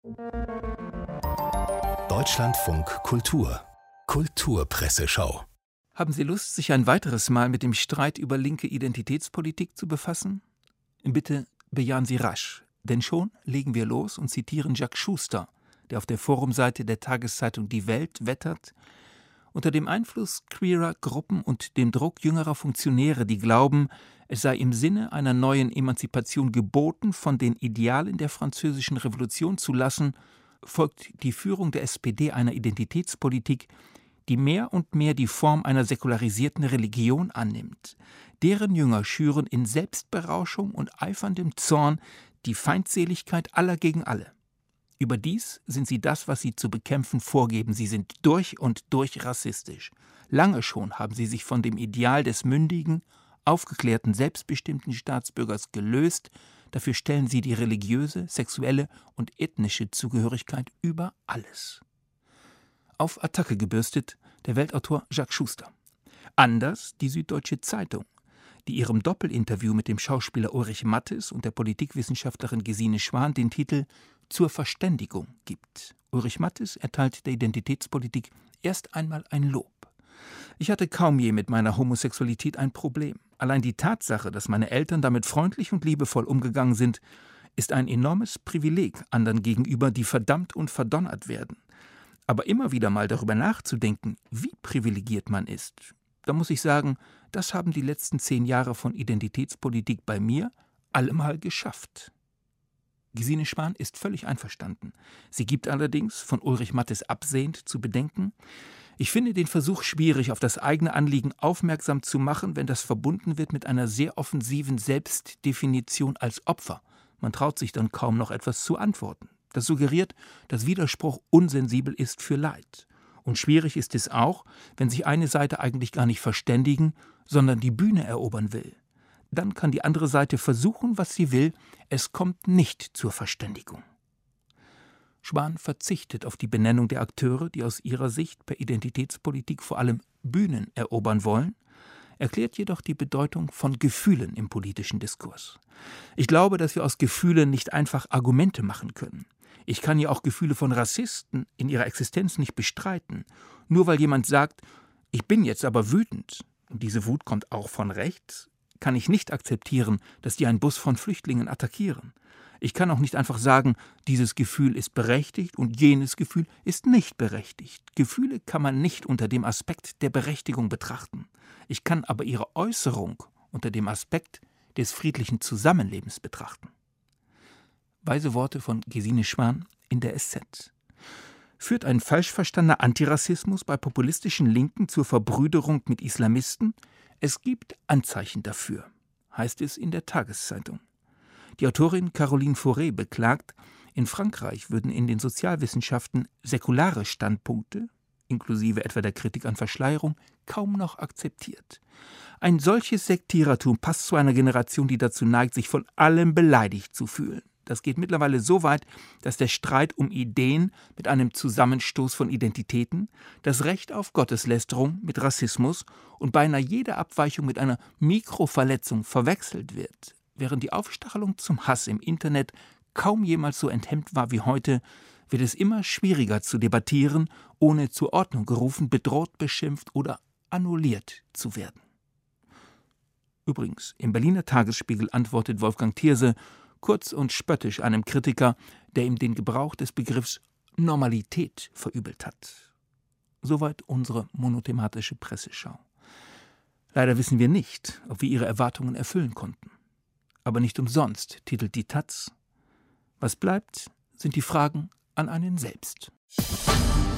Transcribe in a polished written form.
Deutschlandfunk Kultur Kulturpresseschau. Haben Sie Lust, sich ein weiteres Mal mit dem Streit über linke Identitätspolitik zu befassen? Bitte bejahen Sie rasch, denn schon legen wir los und zitieren Jacques Schuster, der auf der Forumseite der Tageszeitung Die Welt wettert: Unter dem Einfluss queerer Gruppen und dem Druck jüngerer Funktionäre, die glauben, es sei im Sinne einer neuen Emanzipation geboten, von den Idealen der Französischen Revolution zu lassen, folgt die Führung der SPD einer Identitätspolitik, die mehr und mehr die Form einer säkularisierten Religion annimmt. Deren Jünger schüren in Selbstberauschung und eiferndem Zorn die Feindseligkeit aller gegen alle. Überdies sind sie das, was sie zu bekämpfen vorgeben. Sie sind durch und durch rassistisch. Lange schon haben sie sich von dem Ideal des mündigen, aufgeklärten, selbstbestimmten Staatsbürgers gelöst. Dafür stellen sie die religiöse, sexuelle und ethnische Zugehörigkeit über alles. Auf Attacke gebürstet der Weltautor Jacques Schuster. Anders die Süddeutsche Zeitung, die ihrem Doppelinterview mit dem Schauspieler Ulrich Mattes und der Politikwissenschaftlerin Gesine Schwan den Titel »Zur Verständigung« gibt. Ulrich Mattes erteilt der Identitätspolitik erst einmal ein Lob. Ich hatte kaum je mit meiner Homosexualität ein Problem. Allein die Tatsache, dass meine Eltern damit freundlich und liebevoll umgegangen sind, ist ein enormes Privileg anderen gegenüber, die verdammt und verdonnert werden. Aber immer wieder mal darüber nachzudenken, wie privilegiert man ist, da muss ich sagen, das haben die letzten 10 Jahre von Identitätspolitik bei mir allemal geschafft. Gesine Schwan ist völlig einverstanden. Sie gibt allerdings, von Ulrich Mattes absehend, zu bedenken: Ich finde den Versuch schwierig, auf das eigene Anliegen aufmerksam zu machen, wenn das verbunden wird mit einer sehr offensiven Selbstdefinition als Opfer. Man traut sich dann kaum noch etwas zu antworten. Das suggeriert, dass Widerspruch unsensibel ist für Leid. Und schwierig ist es auch, wenn sich eine Seite eigentlich gar nicht verständigen, sondern die Bühne erobern will. Dann kann die andere Seite versuchen, was sie will, es kommt nicht zur Verständigung. Schwan verzichtet auf die Benennung der Akteure, die aus ihrer Sicht per Identitätspolitik vor allem Bühnen erobern wollen, erklärt jedoch die Bedeutung von Gefühlen im politischen Diskurs. Ich glaube, dass wir aus Gefühlen nicht einfach Argumente machen können. Ich kann ja auch Gefühle von Rassisten in ihrer Existenz nicht bestreiten. Nur weil jemand sagt, ich bin jetzt aber wütend, und diese Wut kommt auch von rechts, kann ich nicht akzeptieren, dass die einen Bus von Flüchtlingen attackieren. Ich kann auch nicht einfach sagen, dieses Gefühl ist berechtigt und jenes Gefühl ist nicht berechtigt. Gefühle kann man nicht unter dem Aspekt der Berechtigung betrachten. Ich kann aber ihre Äußerung unter dem Aspekt des friedlichen Zusammenlebens betrachten. Weise Worte von Gesine Schwan in der SZ. Führt ein falsch verstandener Antirassismus bei populistischen Linken zur Verbrüderung mit Islamisten? Es gibt Anzeichen dafür, heißt es in der Tageszeitung. Die Autorin Caroline Fauré beklagt, in Frankreich würden in den Sozialwissenschaften säkulare Standpunkte, inklusive etwa der Kritik an Verschleierung, kaum noch akzeptiert. Ein solches Sektierertum passt zu einer Generation, die dazu neigt, sich von allem beleidigt zu fühlen. Das geht mittlerweile so weit, dass der Streit um Ideen mit einem Zusammenstoß von Identitäten, das Recht auf Gotteslästerung mit Rassismus und beinahe jede Abweichung mit einer Mikroverletzung verwechselt wird. Während die Aufstachelung zum Hass im Internet kaum jemals so enthemmt war wie heute, wird es immer schwieriger zu debattieren, ohne zur Ordnung gerufen, bedroht, beschimpft oder annulliert zu werden. Übrigens, im Berliner Tagesspiegel antwortet Wolfgang Thierse kurz und spöttisch einem Kritiker, der ihm den Gebrauch des Begriffs Normalität verübelt hat. Soweit unsere monothematische Presseschau. Leider wissen wir nicht, ob wir ihre Erwartungen erfüllen konnten. Aber nicht umsonst titelt die taz: Was bleibt, sind die Fragen an einen selbst.